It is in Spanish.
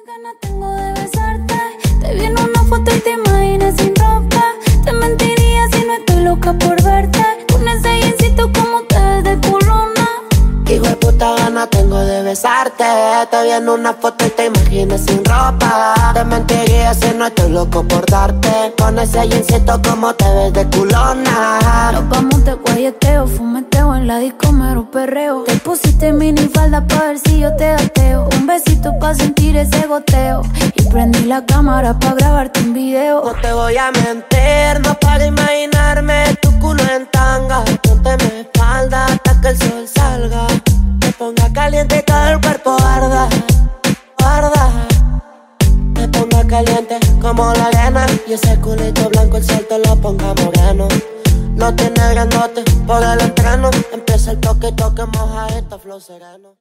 ganas tengo de besarte. Te vi en una foto y te imaginas sin ropa. Te mentiría si no estoy loca por verte. Con ese jeansito como te ves de culona. Hijo de puta gana tengo de besarte. Te vi en una foto y te imaginas sin ropa. Te mentiría si no estoy loco por darte. Con ese jeansito como te ves de culona. Nos vamos de guayeteo, fumeteo en la disco, mero perreo. Te pusiste minifalda pa' ver si yo te gateo. Un besito pa' sentir ese goteo. Y prendí la cámara pa' grabarte un video. No te voy a mentir, no para imaginarme tu culo en tanga. Ponte mi espalda hasta que el sol salga. Te ponga caliente y todo el cuerpo arda, arda. Me ponga caliente como la arena. Y ese culito blanco el sol te lo ponga moreno. No tiene grandote por el entreno. Empieza el toque, toque, moja esto, flow sereno.